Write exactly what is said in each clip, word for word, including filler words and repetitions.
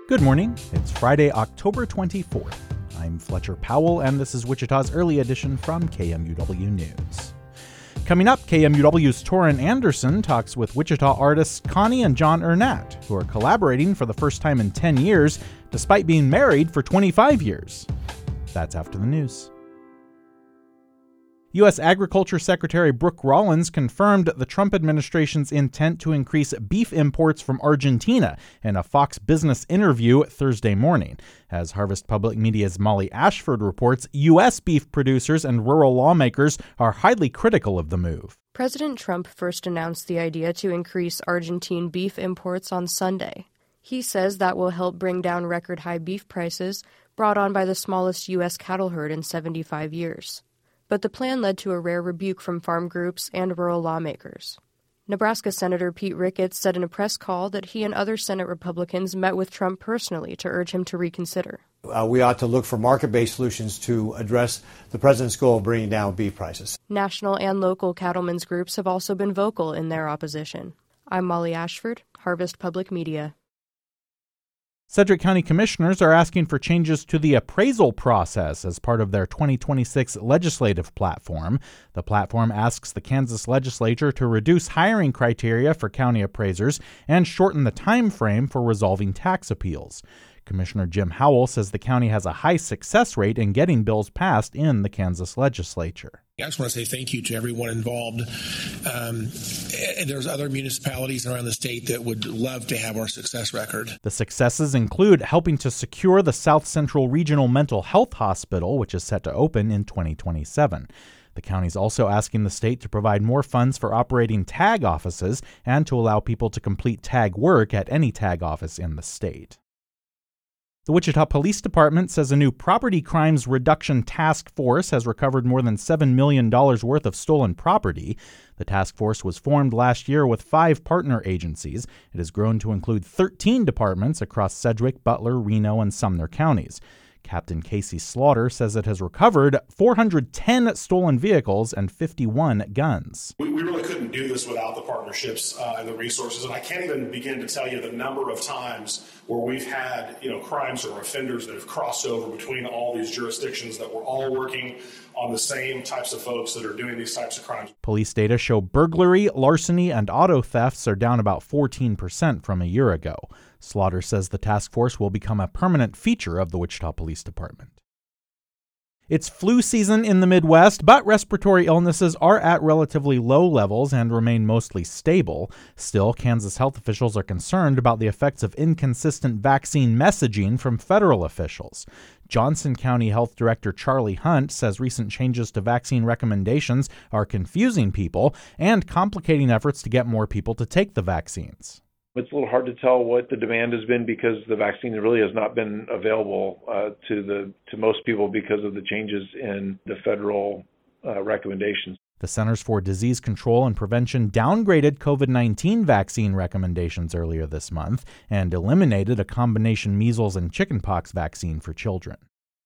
Good morning. It's Friday, October twenty-fourth. I'm Fletcher Powell, and this is Wichita's early edition from K M U W News. Coming up, K M U W's Torrin Anderson talks with Wichita artists Connie and John Ernat, who are collaborating for the first time in ten years, despite being married for twenty-five years. That's after the news. U S Agriculture Secretary Brooke Rollins confirmed the Trump administration's intent to increase beef imports from Argentina in a Fox Business interview Thursday morning. As Harvest Public Media's Molly Ashford reports, U S beef producers and rural lawmakers are highly critical of the move. President Trump first announced the idea to increase Argentine beef imports on Sunday. He says that will help bring down record-high beef prices brought on by the smallest U S cattle herd in seventy-five years. But the plan led to a rare rebuke from farm groups and rural lawmakers. Nebraska Senator Pete Ricketts said in a press call that he and other Senate Republicans met with Trump personally to urge him to reconsider. Uh, we ought to look for market-based solutions to address the president's goal of bringing down beef prices. National and local cattlemen's groups have also been vocal in their opposition. I'm Molly Ashford, Harvest Public Media. Sedgwick County Commissioners are asking for changes to the appraisal process as part of their twenty twenty-six legislative platform. The platform asks the Kansas legislature to reduce hiring criteria for county appraisers and shorten the time frame for resolving tax appeals. Commissioner Jim Howell says the county has a high success rate in getting bills passed in the Kansas legislature. I just want to say thank you to everyone involved. Um, there's other municipalities around the state that would love to have our success record. The successes include helping to secure the South Central Regional Mental Health Hospital, which is set to open in twenty twenty-seven. The county is also asking the state to provide more funds for operating tag offices and to allow people to complete tag work at any tag office in the state. The Wichita Police Department says a new property crimes reduction task force has recovered more than seven million dollars worth of stolen property. The task force was formed last year with five partner agencies. It has grown to include thirteen departments across Sedgwick, Butler, Reno, and Sumner counties. Captain Casey Slaughter says it has recovered four hundred ten stolen vehicles and fifty-one guns. We, we really couldn't do this without the partnerships uh, and the resources, and I can't even begin to tell you the number of times where we've had, you know, crimes or offenders that have crossed over between all these jurisdictions that we're all working on the same types of folks that are doing these types of crimes. Police data show burglary, larceny, and auto thefts are down about fourteen percent from a year ago. Slaughter says the task force will become a permanent feature of the Wichita Police Department. It's flu season in the Midwest, but respiratory illnesses are at relatively low levels and remain mostly stable. Still, Kansas health officials are concerned about the effects of inconsistent vaccine messaging from federal officials. Johnson County Health Director Charlie Hunt says recent changes to vaccine recommendations are confusing people and complicating efforts to get more people to take the vaccines. It's a little hard to tell what the demand has been because the vaccine really has not been available uh, to the to most people because of the changes in the federal uh, recommendations. The Centers for Disease Control and Prevention downgraded COVID nineteen vaccine recommendations earlier this month and eliminated a combination measles and chickenpox vaccine for children.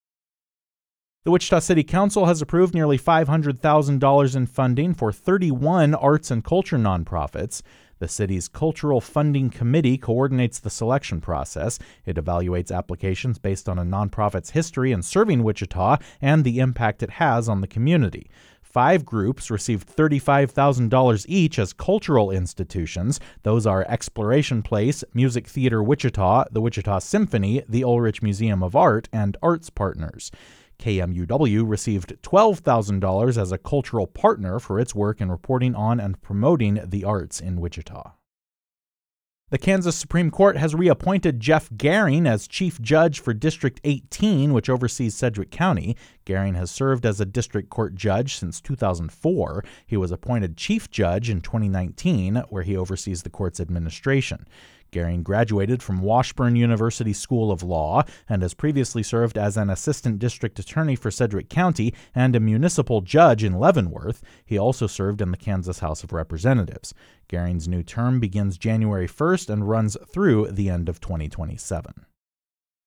The Wichita City Council has approved nearly five hundred thousand dollars in funding for thirty-one arts and culture nonprofits. The city's Cultural Funding Committee coordinates the selection process. It evaluates applications based on a nonprofit's history in serving Wichita and the impact it has on the community. Five groups received thirty-five thousand dollars each as cultural institutions. Those are Exploration Place, Music Theater Wichita, the Wichita Symphony, the Ulrich Museum of Art, and Arts Partners. K M U W received twelve thousand dollars as a cultural partner for its work in reporting on and promoting the arts in Wichita. The Kansas Supreme Court has reappointed Jeff Gehring as Chief Judge for District eighteen, which oversees Sedgwick County. Gehring has served as a district court judge since two thousand four. He was appointed Chief Judge in twenty nineteen, where he oversees the court's administration. Gehring graduated from Washburn University School of Law and has previously served as an assistant district attorney for Sedgwick County and a municipal judge in Leavenworth. He also served in the Kansas House of Representatives. Gehring's new term begins January first and runs through the end of twenty twenty-seven.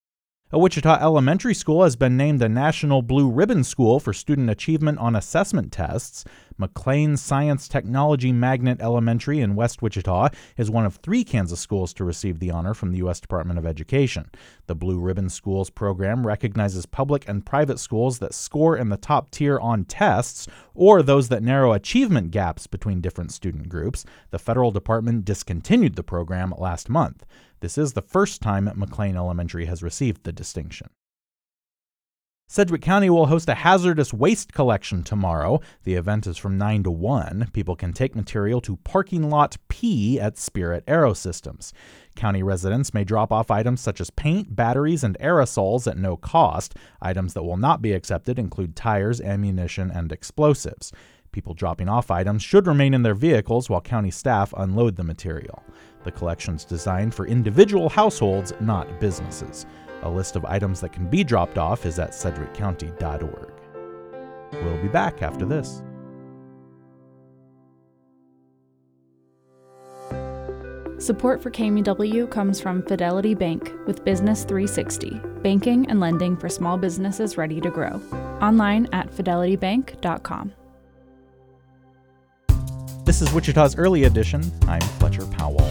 A Wichita elementary school has been named a National Blue Ribbon School for student achievement on assessment tests. McLean Science Technology Magnet Elementary in West Wichita is one of three Kansas schools to receive the honor from the U S Department of Education. The Blue Ribbon Schools program recognizes public and private schools that score in the top tier on tests or those that narrow achievement gaps between different student groups. The federal department discontinued the program last month. This is the first time McLean Elementary has received the distinction. Sedgwick County will host a hazardous waste collection tomorrow. The event is from nine to one. People can take material to Parking Lot P at Spirit Aerosystems. County residents may drop off items such as paint, batteries, and aerosols at no cost. Items that will not be accepted include tires, ammunition, and explosives. People dropping off items should remain in their vehicles while county staff unload the material. The collection's designed for individual households, not businesses. A list of items that can be dropped off is at sedgwick county dot org. We'll be back after this. Support for K M U W comes from Fidelity Bank with Business three sixty, banking and lending for small businesses ready to grow. Online at fidelity bank dot com. This is Wichita's Early Edition. I'm Fletcher Powell.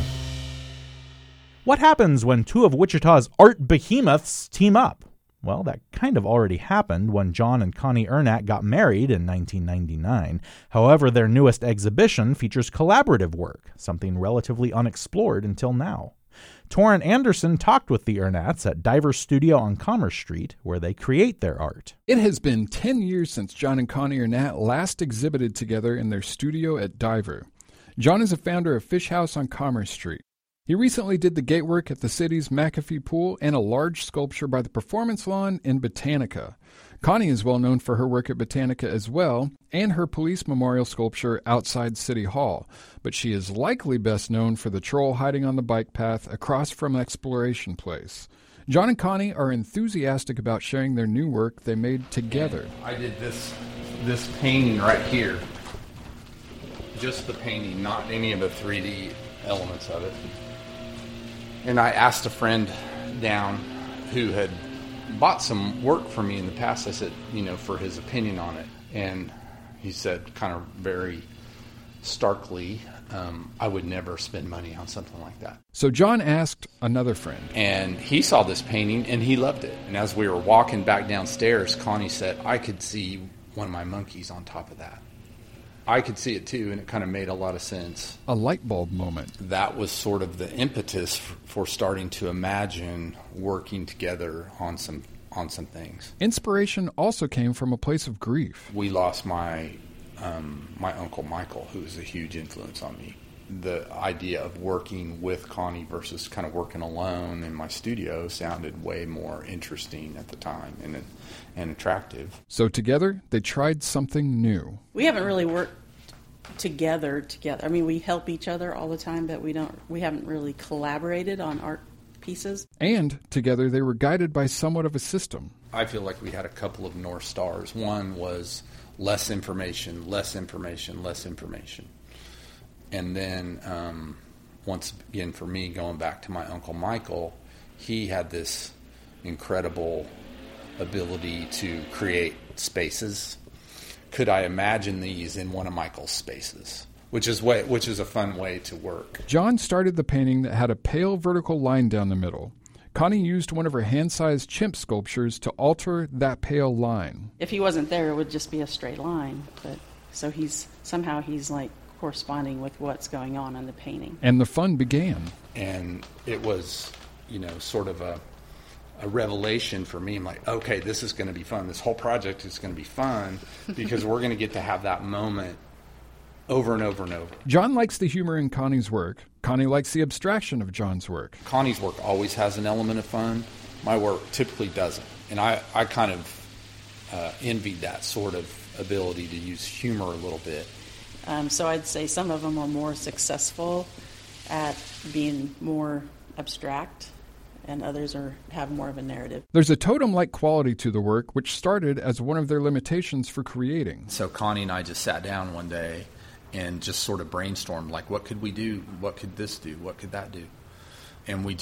What happens when two of Wichita's art behemoths team up? Well, that kind of already happened when John and Connie Ernat got married in nineteen ninety-nine. However, their newest exhibition features collaborative work, something relatively unexplored until now. Torrin Anderson talked with the Ernats at Diver Studio on Commerce Street, where they create their art. It has been ten years since John and Connie Ernat last exhibited together in their studio at Diver. John is a founder of Fish House on Commerce Street. He recently did the gatework at the city's McAfee Pool and a large sculpture by the Performance Lawn in Botanica. Connie is well known for her work at Botanica as well, and her police memorial sculpture outside City Hall, but she is likely best known for the troll hiding on the bike path across from Exploration Place. John and Connie are enthusiastic about sharing their new work they made together. I did this this painting right here. Just the painting, not any of the three D elements of it. And I asked a friend down who had bought some work from me in the past. I said, you know, for his opinion on it. And he said kind of very starkly, um, I would never spend money on something like that. So John asked another friend. And he saw this painting and he loved it. And as we were walking back downstairs, Connie said, I could see one of my monkeys on top of that. I could see it too, and it kind of made a lot of sense. A light bulb moment. That was sort of the impetus for, for starting to imagine working together on some on some things. Inspiration also came from a place of grief. We lost my um, my uncle Michael, who was a huge influence on me. The idea of working with Connie versus kind of working alone in my studio sounded way more interesting at the time and and attractive. So together, they tried something new. We haven't really worked together together. I mean, we help each other all the time, but we don't. We haven't really collaborated on art pieces. And together, they were guided by somewhat of a system. I feel like we had a couple of North Stars. One was less information, less information, less information. And then, um, once again, for me, going back to my Uncle Michael, he had this incredible ability to create spaces. Could I imagine these in one of Michael's spaces? Which is way, which is a fun way to work. John started the painting that had a pale vertical line down the middle. Connie used one of her hand-sized chimp sculptures to alter that pale line. If he wasn't there, it would just be a straight line. But so he's somehow he's like corresponding with what's going on in the painting. And the fun began. And it was, you know, sort of a a revelation for me. I'm like, okay, this is going to be fun. This whole project is going to be fun because we're going to get to have that moment over and over and over. John likes the humor in Connie's work. Connie likes the abstraction of John's work. Connie's work always has an element of fun. My work typically doesn't. And I, I kind of uh, envied that sort of ability to use humor a little bit. Um, so I'd say some of them are more successful at being more abstract, and others are have more of a narrative. There's a totem-like quality to the work, which started as one of their limitations for creating. So Connie and I just sat down one day and just sort of brainstormed, like, what could we do? What could this do? What could that do? And we just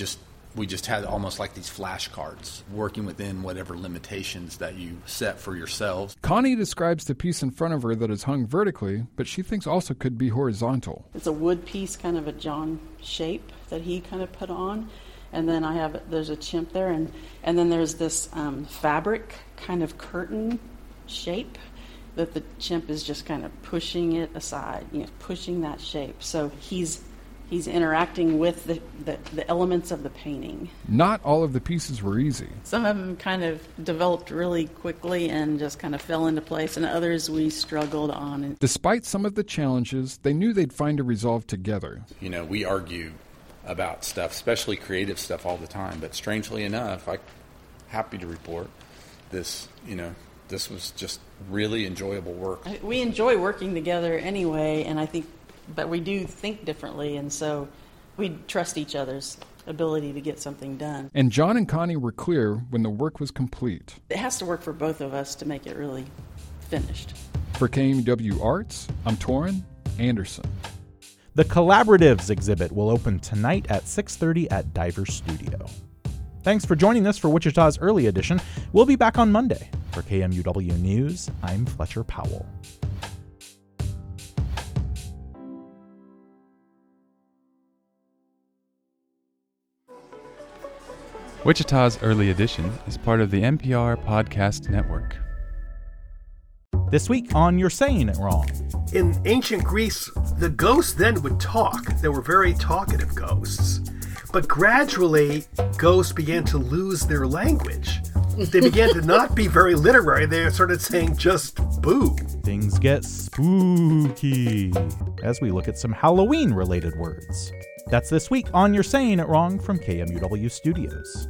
we just had almost like these flashcards, working within whatever limitations that you set for yourselves. Connie describes the piece in front of her that is hung vertically, but she thinks also could be horizontal. It's a wood piece, kind of a John shape that he kind of put on. And then I have, there's a chimp there, and, and then there's this um, fabric kind of curtain shape that the chimp is just kind of pushing it aside, you know, pushing that shape. So he's he's interacting with the, the, the elements of the painting. Not all of the pieces were easy. Some of them kind of developed really quickly and just kind of fell into place, and others we struggled on. Despite some of the challenges, they knew they'd find a resolve together. You know, we argue about stuff, especially creative stuff, all the time. But strangely enough, I'm happy to report this, you know, this was just really enjoyable work. We enjoy working together anyway, and I think, but we do think differently, and so we trust each other's ability to get something done. And John and Connie were clear when the work was complete. It has to work for both of us to make it really finished. For K M U W Arts, I'm Torrin Anderson. The Collaboratives exhibit will open tonight at six thirty at Diver Studio. Thanks for joining us for Wichita's Early Edition. We'll be back on Monday. For K M U W News, I'm Fletcher Powell. Wichita's Early Edition is part of the N P R Podcast Network. This week on You're Saying It Wrong. In ancient Greece, the ghosts then would talk. They were very talkative ghosts. But gradually, ghosts began to lose their language. They began to not be very literary. They started saying just boo. Things get spooky as we look at some Halloween-related words. That's this week on You're Saying It Wrong from K M U W Studios.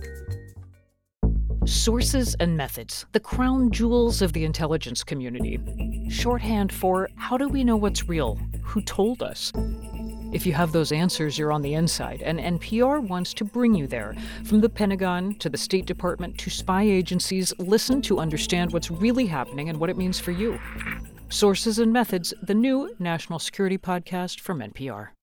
Sources and methods, the crown jewels of the intelligence community. Shorthand for how do we know what's real? Who told us? If you have those answers, you're on the inside, and N P R wants to bring you there. From the Pentagon to the State Department to spy agencies, listen to understand what's really happening and what it means for you. Sources and Methods, the new national security podcast from N P R.